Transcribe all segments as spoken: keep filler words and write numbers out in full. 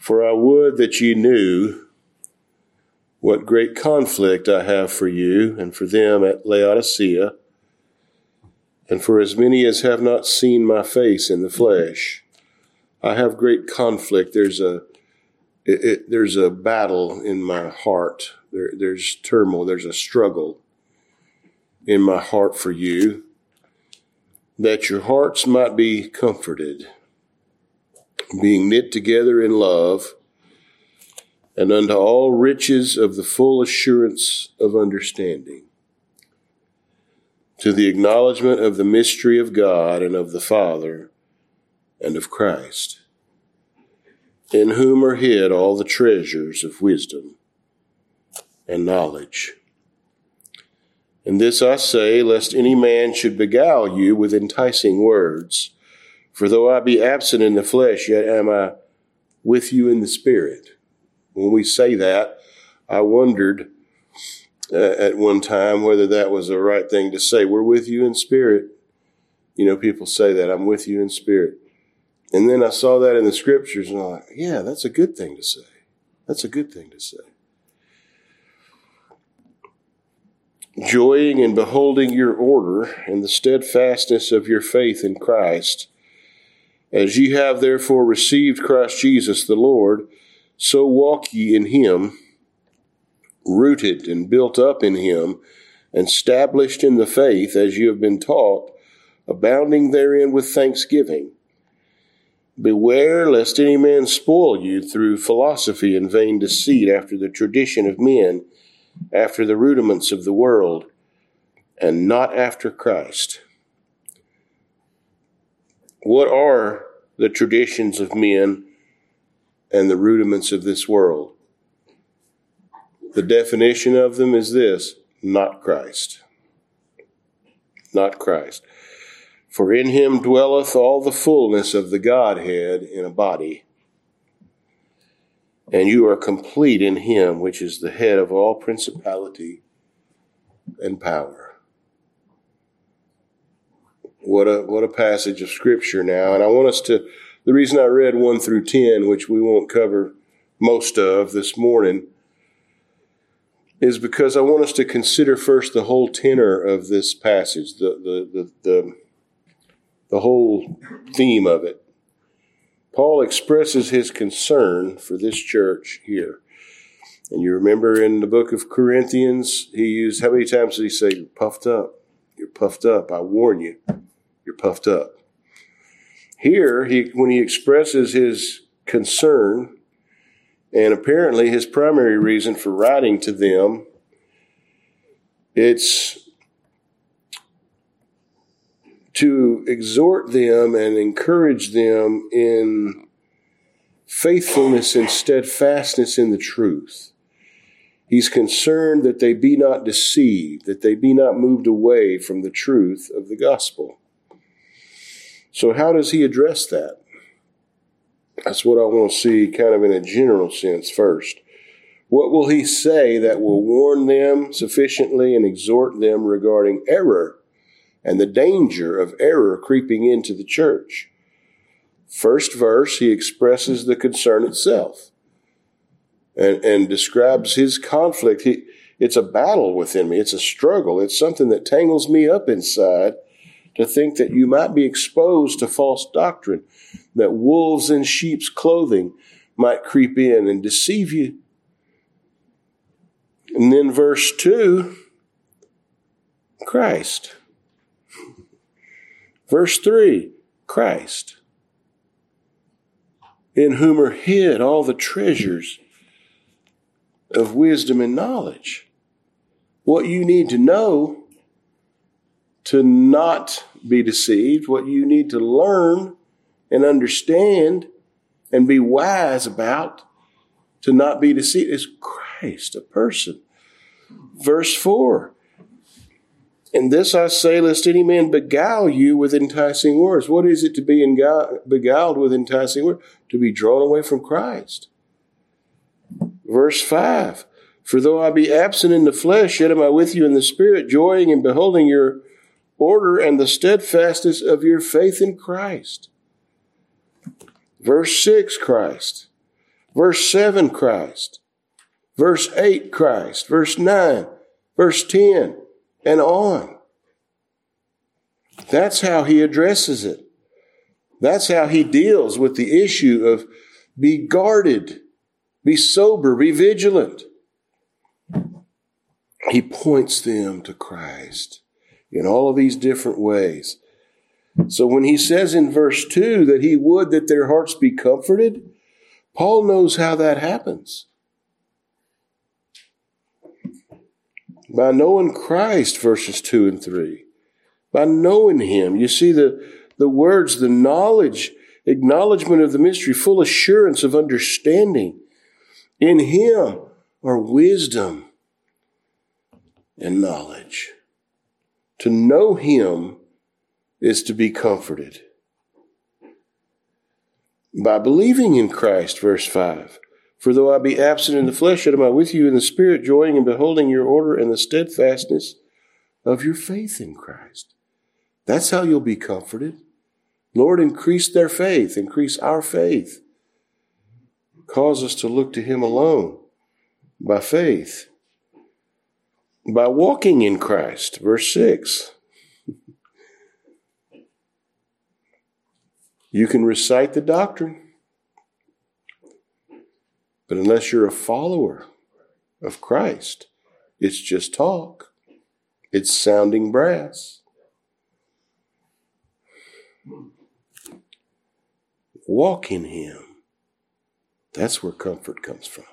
For I would that ye knew what great conflict I have for you and for them at Laodicea, and for as many as have not seen my face in the flesh. I have great conflict. There's a it, it, there's a battle in my heart. There, there's turmoil. There's a struggle in my heart for you, that your hearts might be comforted, being knit together in love, and unto all riches of the full assurance of understanding, to the acknowledgement of the mystery of God and of the Father and of Christ, in whom are hid all the treasures of wisdom and knowledge. And this I say, lest any man should beguile you with enticing words. For though I be absent in the flesh, yet am I with you in the Spirit. When we say that, I wondered uh, at one time whether that was the right thing to say. We're with you in spirit. You know, people say that, I'm with you in spirit. And then I saw that in the scriptures, and I'm like, yeah, that's a good thing to say. That's a good thing to say. Joying in beholding your order and the steadfastness of your faith in Christ, as ye have therefore received Christ Jesus the Lord, so walk ye in him, rooted and built up in him, and established in the faith as you have been taught, abounding therein with thanksgiving. Beware lest any man spoil you through philosophy and vain deceit, after the tradition of men, after the rudiments of the world, and not after Christ. What are the traditions of men and the rudiments of this world? The definition of them is this: not Christ. Not Christ. For in him dwelleth all the fullness of the Godhead in a body. And you are complete in him, which is the head of all principality and power. What a what a passage of Scripture now. And I want us to, the reason I read one through ten, which we won't cover most of this morning, is because I want us to consider first the whole tenor of this passage, the the the the, the whole theme of it. Paul expresses his concern for this church here. And you remember in the book of Corinthians, he used, how many times did he say, you're puffed up? You're puffed up. I warn you, you're puffed up. Here, he when he expresses his concern, and apparently his primary reason for writing to them, it's to exhort them and encourage them in faithfulness and steadfastness in the truth. He's concerned that they be not deceived, that they be not moved away from the truth of the gospel. So how does he address that? That's what I want to see kind of in a general sense first. What will he say that will warn them sufficiently and exhort them regarding error and the danger of error creeping into the church? First verse, he expresses the concern itself and, and describes his conflict. He, it's a battle within me. It's a struggle. It's something that tangles me up inside to think that you might be exposed to false doctrine, that wolves in sheep's clothing might creep in and deceive you. And then verse two, Christ. Verse three, Christ, in whom are hid all the treasures of wisdom and knowledge. What you need to know to not be deceived, what you need to learn and understand and be wise about to not be deceived is Christ, a person. Verse four, and this I say, lest any man beguile you with enticing words. What is it to be beguiled with enticing words? To be drawn away from Christ. Verse five, for though I be absent in the flesh, yet am I with you in the Spirit, joying in beholding your order and the steadfastness of your faith in Christ. Verse six, Christ, Verse seven, Christ. Verse eight, Christ. Verse nine, verse ten, and on. That's how he addresses it. That's how he deals with the issue of be guarded, be sober, be vigilant. He points them to Christ in all of these different ways. So when he says in verse two that he would that their hearts be comforted, Paul knows how that happens. By knowing Christ, verses two and three. By knowing him. You see the, the words, the knowledge, acknowledgement of the mystery, full assurance of understanding. In him are wisdom and knowledge. To know him is to be comforted. By believing in Christ, verse five. For though I be absent in the flesh, yet am I with you in the spirit, joying and beholding your order and the steadfastness of your faith in Christ. That's how you'll be comforted. Lord, increase their faith, increase our faith. Cause us to look to him alone by faith. By walking in Christ, verse six. You can recite the doctrine, but unless you're a follower of Christ, it's just talk. It's sounding brass. Walk in him. That's where comfort comes from.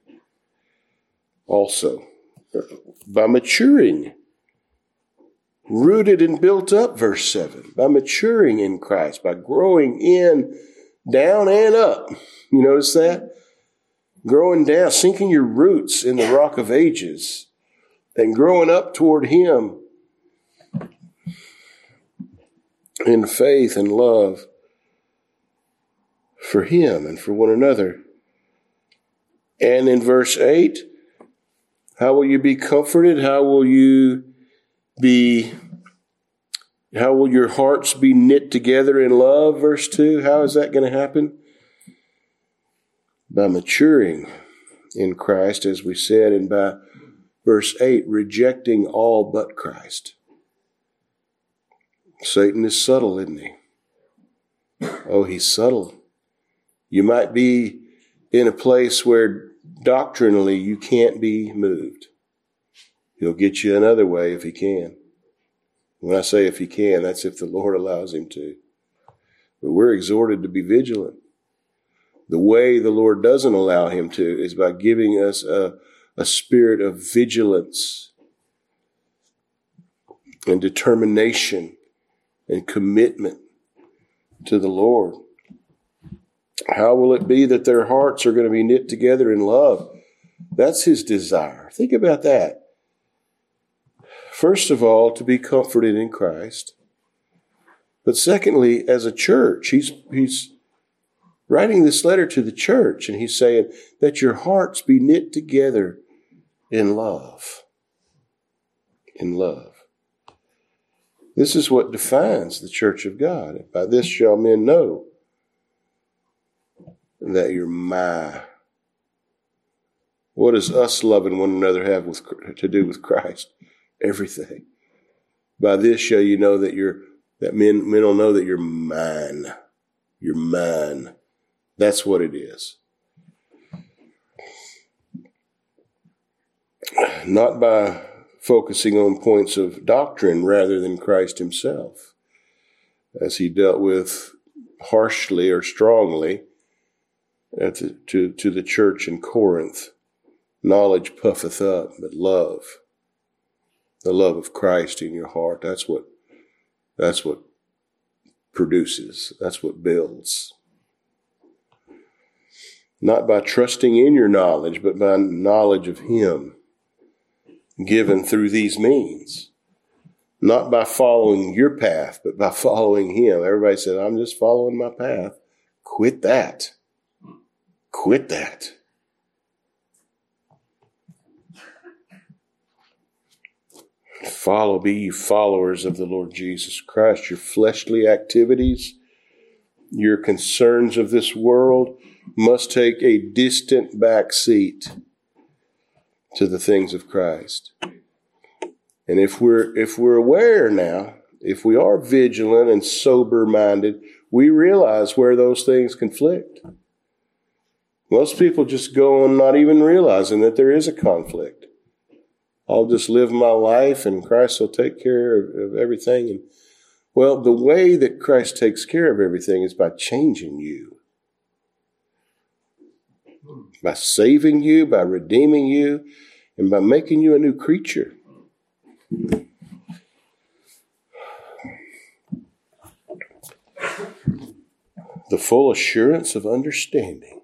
Also, by maturing, rooted and built up, verse seven, by maturing in Christ, by growing in, down and up. You notice that? Growing down, sinking your roots in the rock of ages and growing up toward him in faith and love for him and for one another. And in verse eight, how will you be comforted? How will you be, how will your hearts be knit together in love? Verse two, how is that going to happen? By maturing in Christ, as we said, and by verse eight, rejecting all but Christ. Satan is subtle, isn't he? Oh, he's subtle. You might be in a place where doctrinally you can't be moved. He'll get you another way if he can. When I say if he can, that's if the Lord allows him to. But we're exhorted to be vigilant. The way the Lord doesn't allow him to is by giving us a, a spirit of vigilance and determination and commitment to the Lord. How will it be that their hearts are going to be knit together in love? That's his desire. Think about that. First of all, to be comforted in Christ. But secondly, as a church, he's, he's writing this letter to the church, and he's saying that your hearts be knit together in love. In love. This is what defines the church of God. By this shall men know that you're my. What does us loving one another have with, to do with Christ? Everything. By this shall you know that you're, that men, men will know that you're mine. You're mine. That's what it is. Not by focusing on points of doctrine rather than Christ himself, as he dealt with harshly or strongly at the, to, to the church in Corinth. Knowledge puffeth up, but love, the love of Christ in your heart, that's what, that's what produces, that's what builds. Not by trusting in your knowledge, but by knowledge of him given through these means. Not by following your path, but by following him. Everybody said, I'm just following my path. Quit that. Quit that. Follow, be you followers of the Lord Jesus Christ. Your fleshly activities, your concerns of this world, must take a distant back seat to the things of Christ. And if we're if we're aware now, if we are vigilant and sober-minded, we realize where those things conflict. Most people just go on not even realizing that there is a conflict. I'll just live my life and Christ will take care of, of everything. And well, the way that Christ takes care of everything is by changing you. By saving you, by redeeming you, and by making you a new creature. The full assurance of understanding.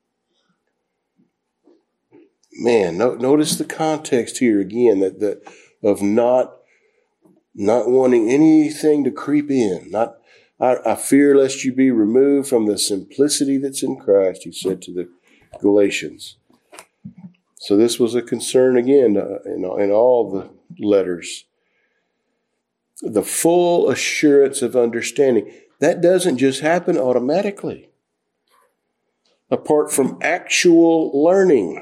Man, no, notice the context here again, that, that of not, not wanting anything to creep in. Not, I, I fear lest you be removed from the simplicity that's in Christ, he said to the Galatians. So this was a concern again uh, in, in all the letters. The full assurance of understanding. That doesn't just happen automatically. Apart from actual learning.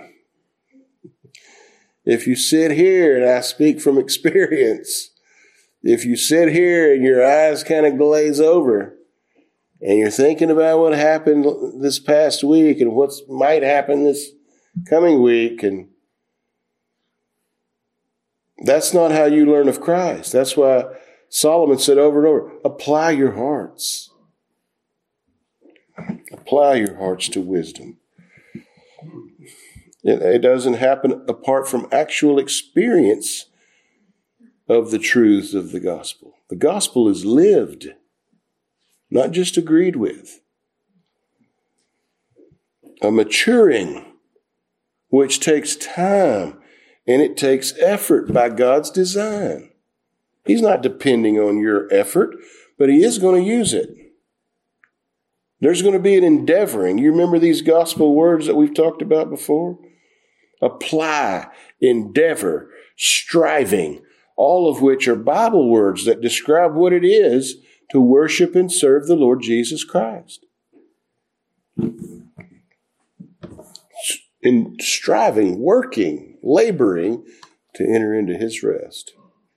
If you sit here, and I speak from experience, if you sit here and your eyes kind of glaze over, and you're thinking about what happened this past week and what might happen this coming week, and that's not how you learn of Christ. That's why Solomon said over and over, apply your hearts. Apply your hearts to wisdom. It, it doesn't happen apart from actual experience of the truths of the gospel. The gospel is lived, not just agreed with. A maturing, which takes time and it takes effort by God's design. He's not depending on your effort, but he is going to use it. There's going to be an endeavoring. You remember these gospel words that we've talked about before? Apply, endeavor, striving, all of which are Bible words that describe what it is to worship and serve the Lord Jesus Christ. In striving, working, laboring to enter into his rest.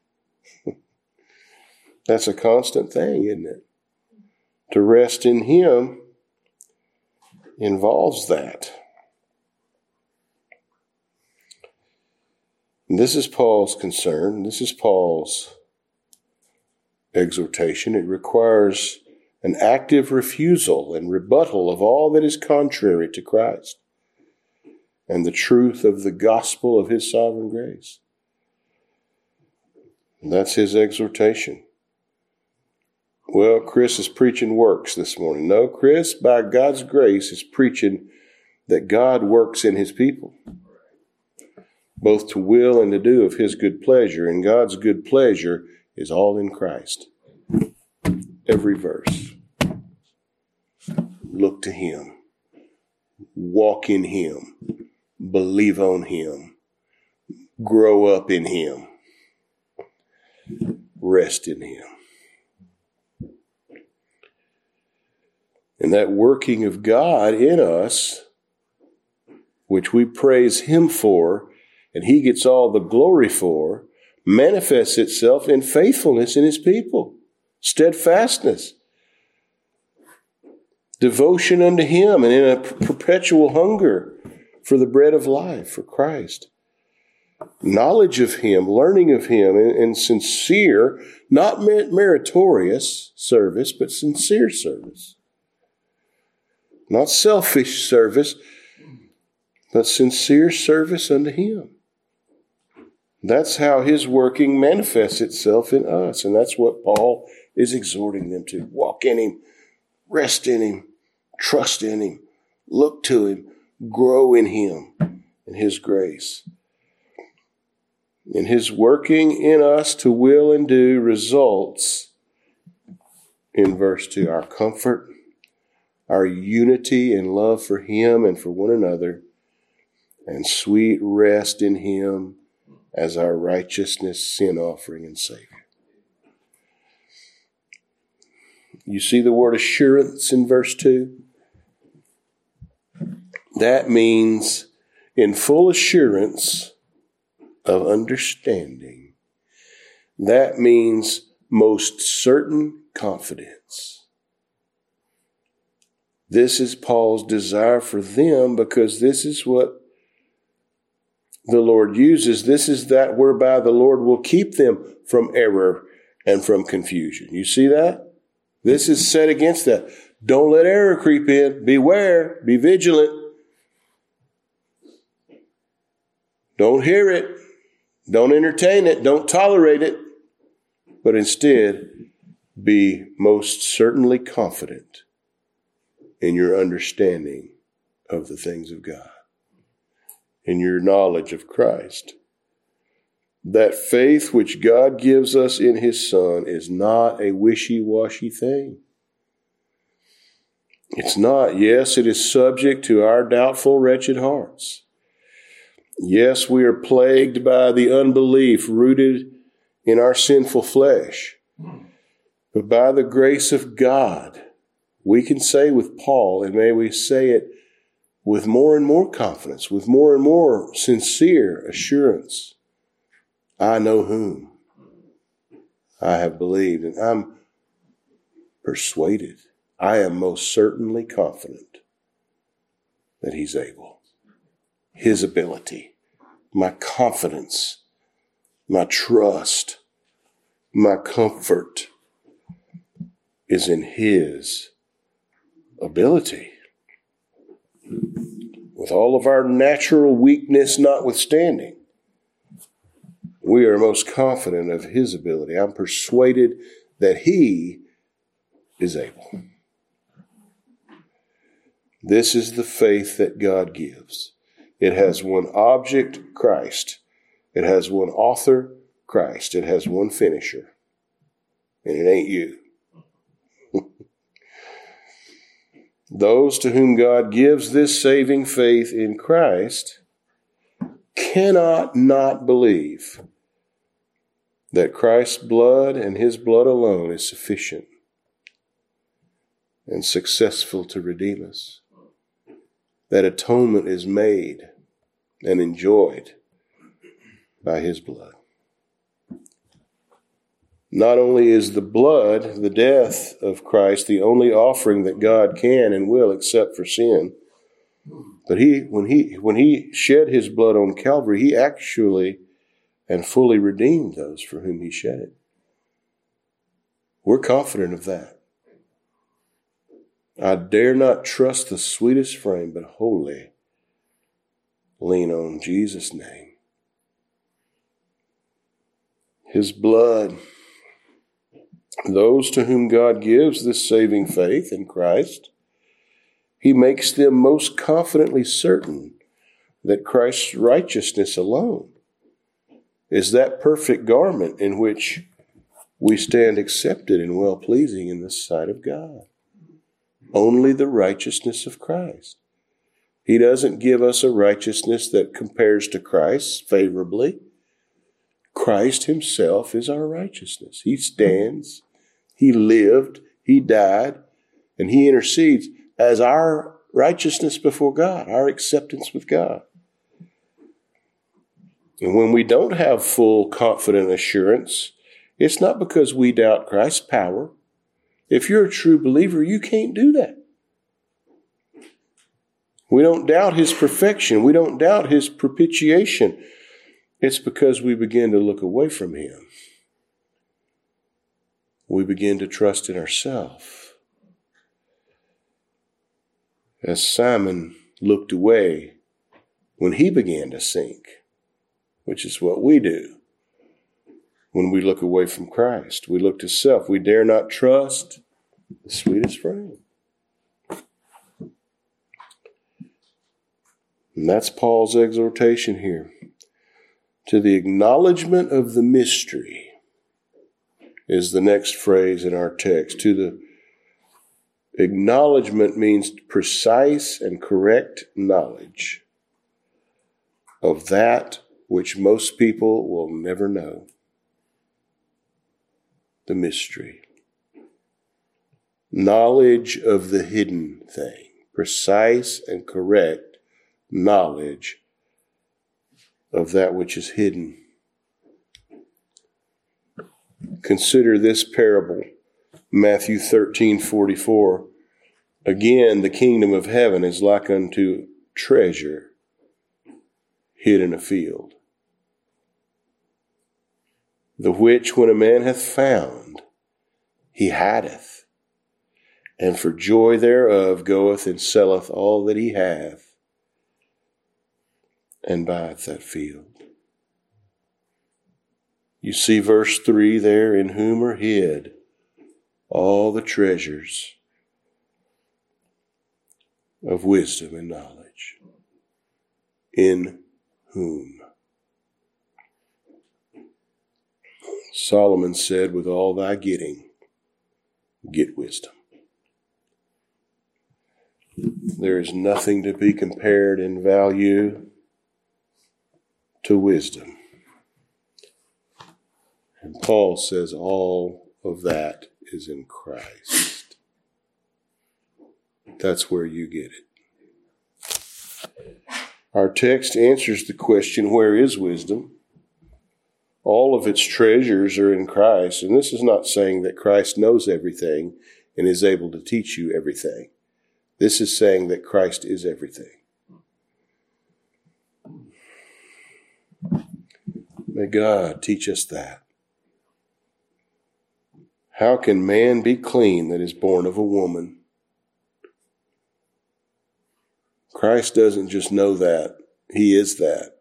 That's a constant thing, isn't it? To rest in him involves that. And this is Paul's concern. This is Paul's exhortation. It requires an active refusal and rebuttal of all that is contrary to Christ and the truth of the gospel of his sovereign grace. And that's his exhortation. Well, Chris is preaching works this morning. No, Chris, by God's grace, is preaching that God works in his people, both to will and to do of his good pleasure. And God's good pleasure is all in Christ. Every verse. Look to him. Walk in him. Believe on him. Grow up in him. Rest in him. And that working of God in us, which we praise him for, and he gets all the glory for, manifests itself in faithfulness in his people, steadfastness, devotion unto him, and in a perpetual hunger for the bread of life, for Christ. Knowledge of him, learning of him, and, and sincere, not meritorious service, but sincere service. Not selfish service, but sincere service unto him. That's how his working manifests itself in us. And that's what Paul is exhorting them to. Walk in him, rest in him, trust in him, look to him, grow in him, in his grace. And his working in us to will and do results in verse two, our comfort, our unity and love for him and for one another, and sweet rest in him as our righteousness, sin offering, and Savior. You see the word assurance in verse two? That means in full assurance of understanding. That means most certain confidence. This is Paul's desire for them, because this is what the Lord uses. This is that whereby the Lord will keep them from error and from confusion. You see that? This is set against that. Don't let error creep in. Beware. Be vigilant. Don't hear it. Don't entertain it. Don't tolerate it. But instead, be most certainly confident in your understanding of the things of God, in your knowledge of Christ. That faith which God gives us in His Son is not a wishy-washy thing. It's not. Yes, it is subject to our doubtful, wretched hearts. Yes, we are plagued by the unbelief rooted in our sinful flesh. But by the grace of God, we can say with Paul, and may we say it with more and more confidence, with more and more sincere assurance, I know whom I have believed, and I'm persuaded. I am most certainly confident that He's able. His ability, my confidence, my trust, my comfort is in His ability. With all of our natural weakness notwithstanding, we are most confident of His ability. I'm persuaded that He is able. This is the faith that God gives. It has one object, Christ. It has one author, Christ. It has one finisher. And it ain't you. Those to whom God gives this saving faith in Christ cannot not believe that Christ's blood and His blood alone is sufficient and successful to redeem us. That atonement is made and enjoyed by His blood. Not only is the blood, the death of Christ, the only offering that God can and will accept for sin, but he, when he, when he shed His blood on Calvary, He actually and fully redeemed those for whom He shed it. We're confident of that. I dare not trust the sweetest frame, but wholly lean on Jesus' name. His blood. Those to whom God gives this saving faith in Christ, He makes them most confidently certain that Christ's righteousness alone is that perfect garment in which we stand accepted and well-pleasing in the sight of God. Only the righteousness of Christ. He doesn't give us a righteousness that compares to Christ's favorably. Christ Himself is our righteousness. He stands, He lived, He died, and He intercedes as our righteousness before God, our acceptance with God. And when we don't have full confident assurance, it's not because we doubt Christ's power. If you're a true believer, you can't do that. We don't doubt His perfection. We don't doubt His propitiation. It's because we begin to look away from Him. We begin to trust in ourselves. As Simon looked away when he began to sink, which is what we do when we look away from Christ. We look to self. We dare not trust the sweetest frame. And that's Paul's exhortation here. To the acknowledgement of the mystery is the next phrase in our text. To the acknowledgement means precise and correct knowledge of that which most people will never know. The mystery. Knowledge of the hidden thing. Precise and correct knowledge of that which is hidden. Consider this parable, Matthew thirteen forty-four. Again, the kingdom of heaven is like unto treasure hid in a field, the which when a man hath found, he hideth, and for joy thereof goeth and selleth all that he hath, and buyeth that field. You see verse three there, in whom are hid all the treasures of wisdom and knowledge. In whom? Solomon said, with all thy getting, get wisdom. There is nothing to be compared in value to wisdom. And Paul says all of that is in Christ. That's where you get it. Our text answers the question, where is wisdom? All of its treasures are in Christ. And this is not saying that Christ knows everything and is able to teach you everything. This is saying that Christ is everything. May God teach us that. How can man be clean that is born of a woman? Christ doesn't just know that. He is that.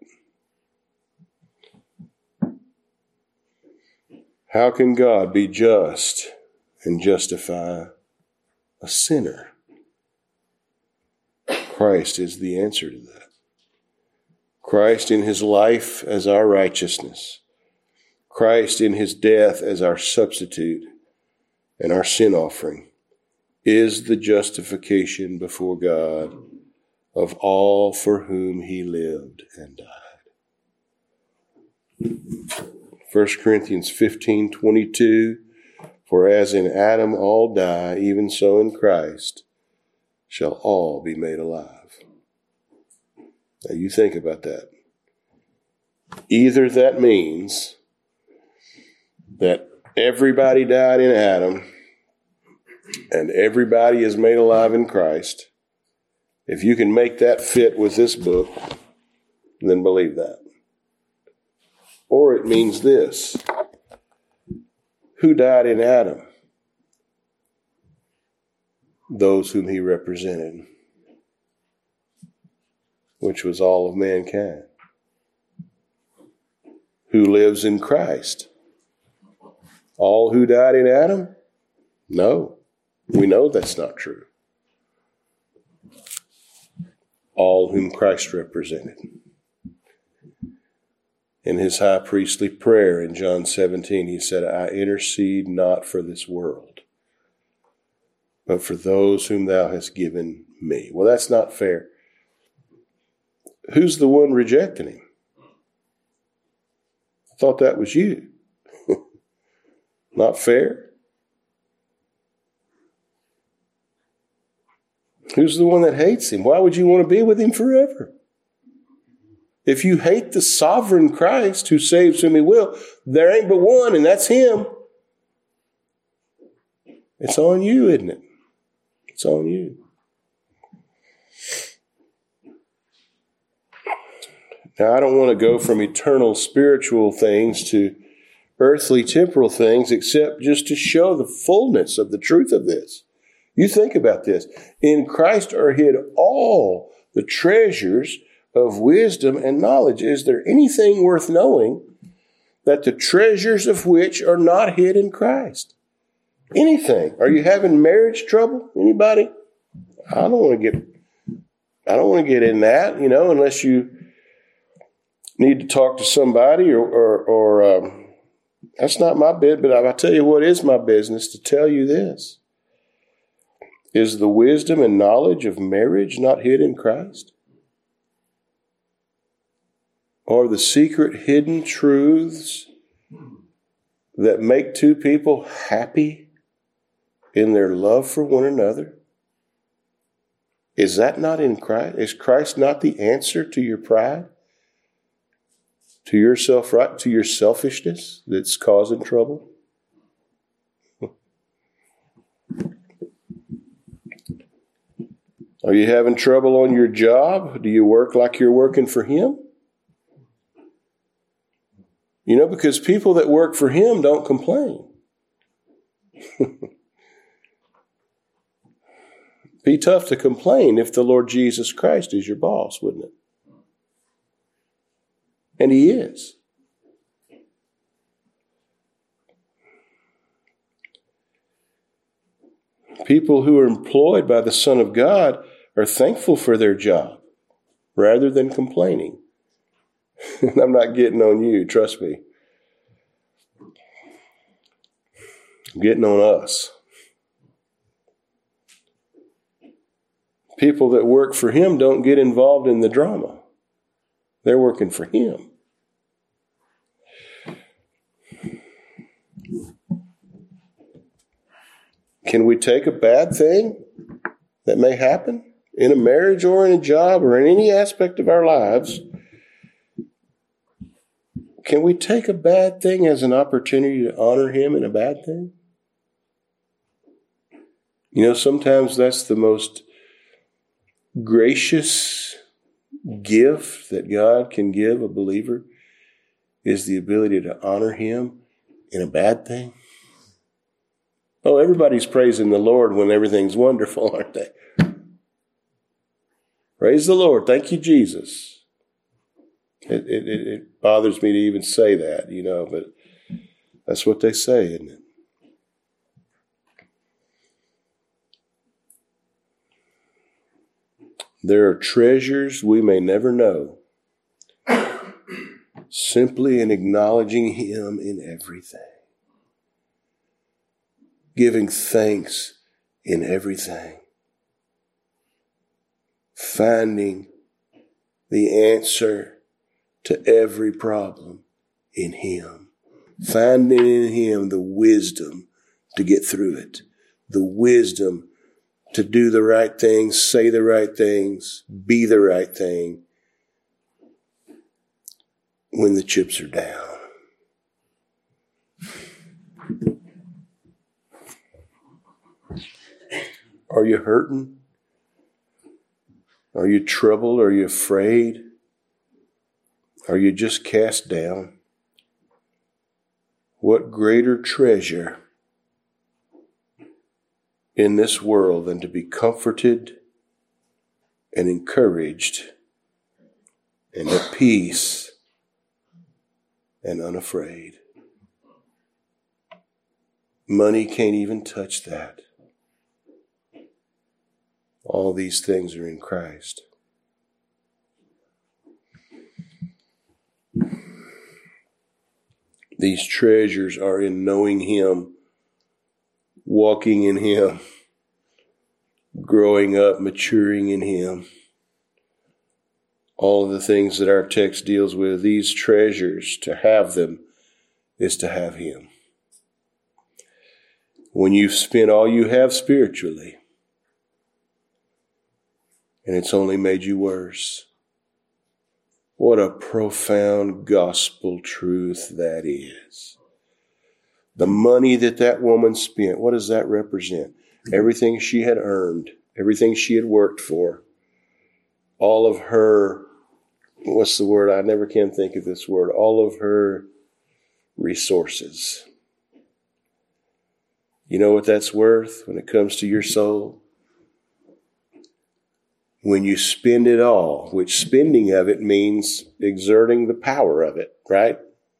How can God be just and justify a sinner? Christ is the answer to that. Christ in his life as our righteousness. Christ in his death as our substitute and our sin offering is the justification before God of all for whom he lived and died. First Corinthians fifteen twenty-two, for as in Adam all die, even so in Christ shall all be made alive. Now you think about that. Either that means that everybody died in Adam and everybody is made alive in Christ. If you can make that fit with this book, then believe that. Or it means this. Who died in Adam? Those whom he represented, which was all of mankind. Who lives in Christ? All who died in Adam? No. We know that's not true. All whom Christ represented. In his high priestly prayer in John seventeen, he said, I intercede not for this world, but for those whom thou hast given me. Well, that's not fair. Who's the one rejecting him? I thought that was you. Not fair. Who's the one that hates him? Why would you want to be with him forever? If you hate the sovereign Christ who saves whom he will, there ain't but one, and that's him. It's on you, isn't it? It's on you. Now, I don't want to go from eternal spiritual things to earthly temporal things, except just to show the fullness of the truth of this. You think about this. In Christ are hid all the treasures of wisdom and knowledge. Is there anything worth knowing that the treasures of which are not hid in Christ? Anything? Are you having marriage trouble? Anybody? I don't want to get, I don't want to get in that, you know, unless you need to talk to somebody or, or, or um, that's not my bit, but I'll tell you what is my business to tell you this. Is the wisdom and knowledge of marriage not hid in Christ? Or the secret hidden truths that make two people happy in their love for one another? Is that not in Christ? Is Christ not the answer to your pride? To your self-right, to your selfishness that's causing trouble? Are you having trouble on your job? Do you work like you're working for Him? You know, because people that work for Him don't complain. Be tough to complain if the Lord Jesus Christ is your boss, wouldn't it? And He is. People who are employed by the Son of God are thankful for their job rather than complaining. I'm not getting on you, trust me. I'm getting on us. People that work for Him don't get involved in the drama. They're working for Him. Can we take a bad thing that may happen in a marriage or in a job or in any aspect of our lives? Can we take a bad thing as an opportunity to honor Him in a bad thing? You know, sometimes that's the most gracious gift that God can give a believer, is the ability to honor Him in a bad thing. Oh, everybody's praising the Lord when everything's wonderful, aren't they? Praise the Lord. Thank you, Jesus. It, it, it bothers me to even say that, you know, but that's what they say, isn't it? There are treasures we may never know, simply in acknowledging Him in everything, giving thanks in everything, finding the answer to every problem in Him, finding in Him the wisdom to get through it, the wisdom to do the right things, say the right things, be the right thing when the chips are down. Are you hurting? Are you troubled? Are you afraid? Are you just cast down? What greater treasure in this world than to be comforted and encouraged and at peace and unafraid? Money can't even touch that. All these things are in Christ. These treasures are in knowing Him, walking in Him, growing up, maturing in Him. All of the things that our text deals with, these treasures, to have them is to have Him. When you've spent all you have spiritually, and it's only made you worse, what a profound gospel truth that is. The money that that woman spent, what does that represent? Everything she had earned, everything she had worked for, all of her, what's the word? I never can think of this word. All of her resources. You know what that's worth when it comes to your soul? When you spend it all, which spending of it means exerting the power of it, right?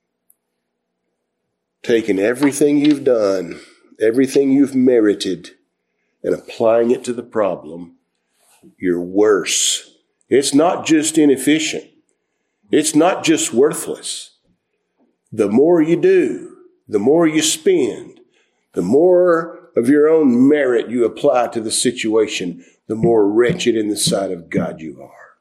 Taking everything you've done, everything you've merited, and applying it to the problem, you're worse. It's not just inefficient. It's not just worthless. The more you do, the more you spend, the more of your own merit you apply to the situation, the more wretched in the sight of God you are.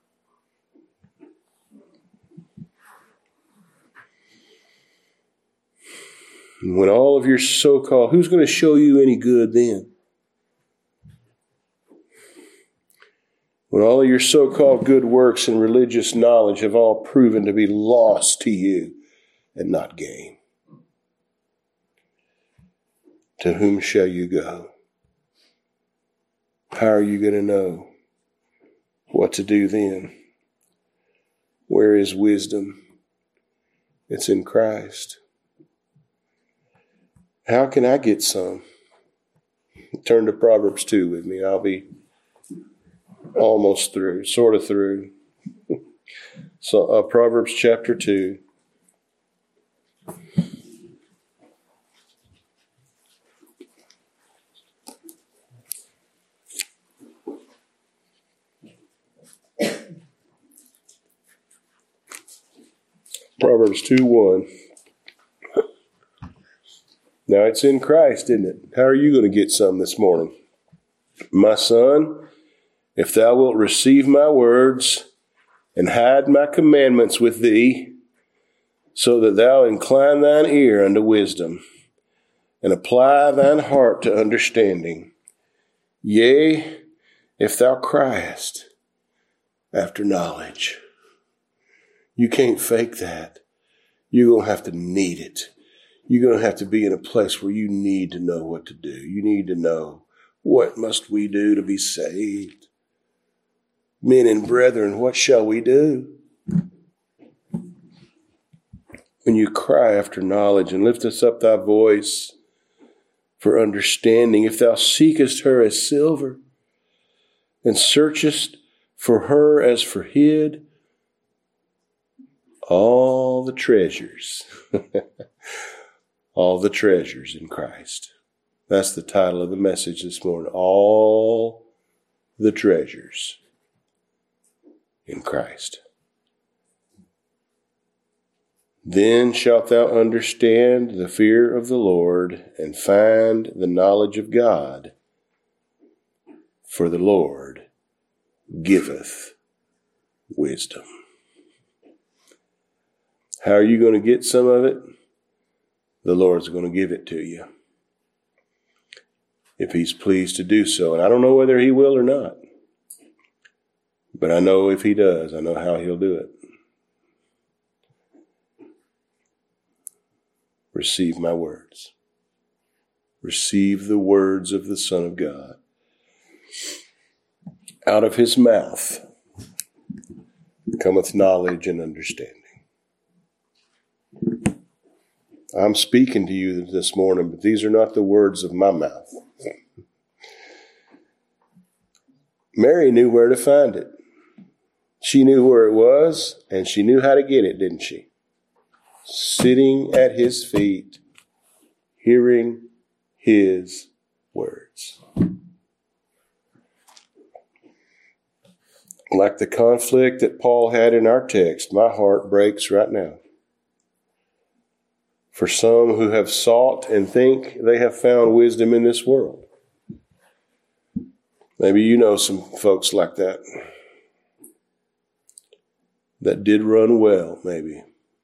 And when all of your so-called, who's going to show you any good then? when all of your so-called good works and religious knowledge have all proven to be loss to you and not gain? To whom shall you go? How are you going to know what to do then? Where is wisdom? It's in Christ. How can I get some? Turn to Proverbs two with me. I'll be almost through, sort of through. So, uh, Proverbs chapter two. Proverbs two one. Now it's in Christ, isn't it? How are you going to get some this morning? My son, if thou wilt receive my words and hide my commandments with thee, so that thou incline thine ear unto wisdom and apply thine heart to understanding. Yea, if thou criest after knowledge. You can't fake that. You're going to have to need it. You're going to have to be in a place where you need to know what to do. You need to know, what must we do to be saved? Men and brethren, what shall we do? When you cry after knowledge and liftest up thy voice for understanding, if thou seekest her as silver and searchest for her as for hid, all the treasures, all the treasures in Christ. That's the title of the message this morning. All the treasures in Christ. Then shalt thou understand the fear of the Lord and find the knowledge of God, for the Lord giveth wisdom. How are you going to get some of it? The Lord's going to give it to you, if he's pleased to do so. And I don't know whether he will or not, but I know if he does, I know how he'll do it. Receive my words. Receive the words of the Son of God. Out of his mouth cometh knowledge and understanding. I'm speaking to you this morning, but these are not the words of my mouth. Mary knew where to find it. She knew where it was, and she knew how to get it, didn't she? Sitting at his feet, hearing his words. Like the conflict that Paul had in our text, my heart breaks right now. For some who have sought and think they have found wisdom in this world. Maybe you know some folks like that. That did run well, maybe.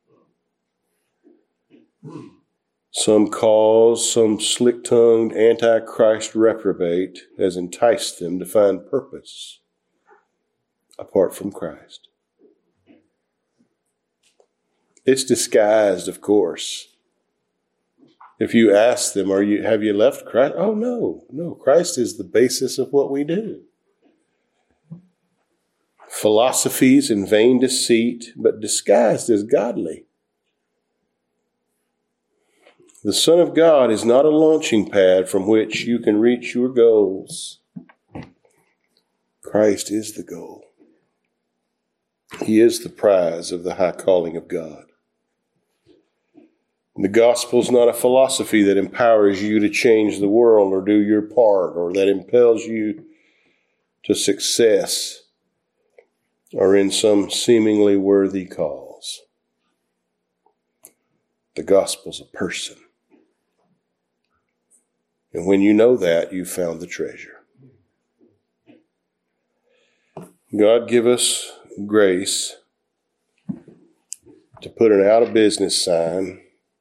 Some cause, some slick-tongued antichrist reprobate has enticed them to find purpose apart from Christ. It's disguised, of course. If you ask them, "Are you have you left Christ?" Oh, no, no. Christ is the basis of what we do. Philosophies and vain deceit, but disguised as godly. The Son of God is not a launching pad from which you can reach your goals. Christ is the goal. He is the prize of the high calling of God. The gospel is not a philosophy that empowers you to change the world or do your part, or that impels you to success or in some seemingly worthy cause. The gospel's a person. And when you know that, you've found the treasure. God give us grace to put an out of business sign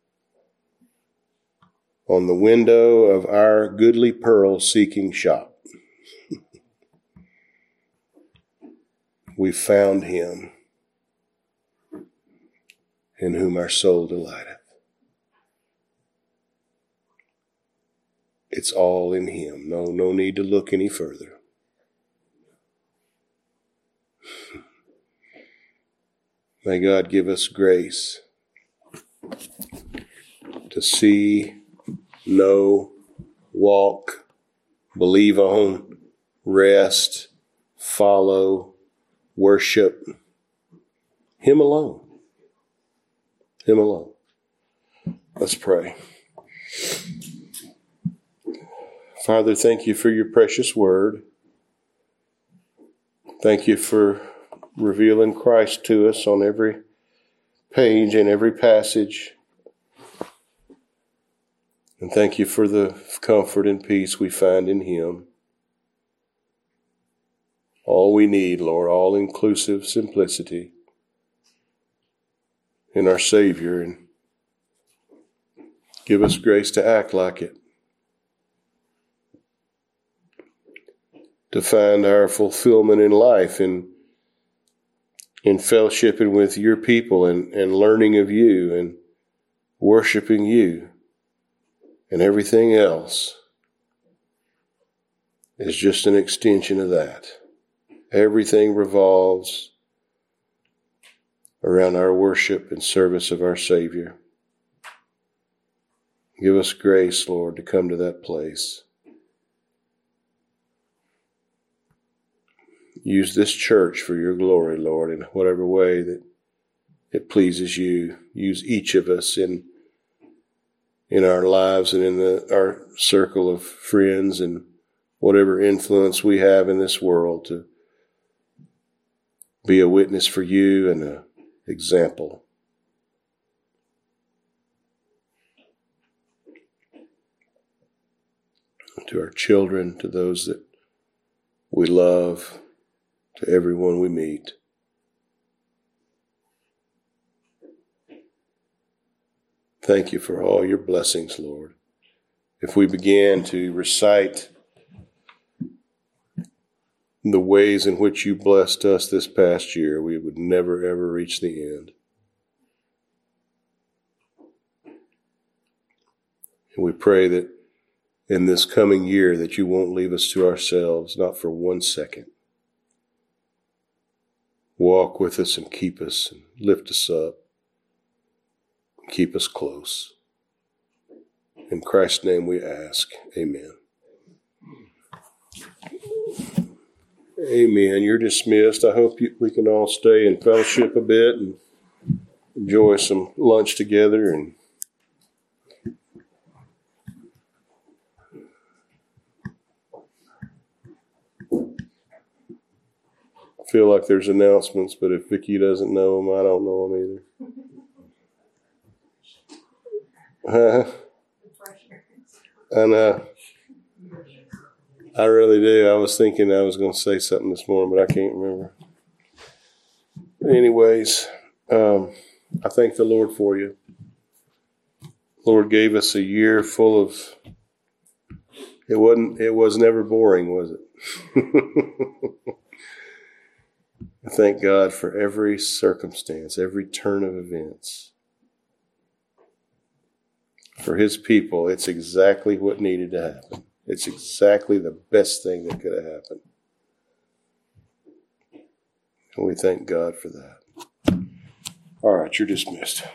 on the window of our goodly pearl seeking shop. we found him in whom our soul delighteth. It's all in him. No, no need to look any further. May God give us grace to see, know, walk, believe on, rest, follow, worship him alone. Him alone. Let's pray. Father, thank you for your precious word. Thank you for revealing Christ to us on every page and every passage. And thank you for the comfort and peace we find in him. All we need, Lord, all-inclusive simplicity in our Savior, and give us grace to act like it, to find our fulfillment in life in, in fellowshipping with your people and, and learning of you and worshiping you, and everything else is just an extension of that. Everything revolves around our worship and service of our Savior. Give us grace, Lord, to come to that place. Use this church for your glory, Lord, in whatever way that it pleases you. Use each of us in in our lives and in the, our circle of friends and whatever influence we have in this world to be a witness for you and an example. To our children, to those that we love, to everyone we meet. Thank you for all your blessings, Lord. If we began to recite the ways in which you blessed us this past year, we would never, ever reach the end. And we pray that in this coming year that you won't leave us to ourselves, not for one second. Walk with us and keep us and lift us up. Keep us close. In Christ's name we ask. Amen. Amen. You're dismissed. I hope you, we can all stay in fellowship a bit and enjoy some lunch together. And I feel like there's announcements, but if Vicki doesn't know them, I don't know them either. Huh? I know. I really do. I was thinking I was going to say something this morning, but I can't remember. Anyways, um, I thank the Lord for you. Lord gave us a year full of. It wasn't. It was never boring, was it? I thank God for every circumstance, every turn of events. For his people, it's exactly what needed to happen. It's exactly the best thing that could have happened. And we thank God for that. All right, you're dismissed.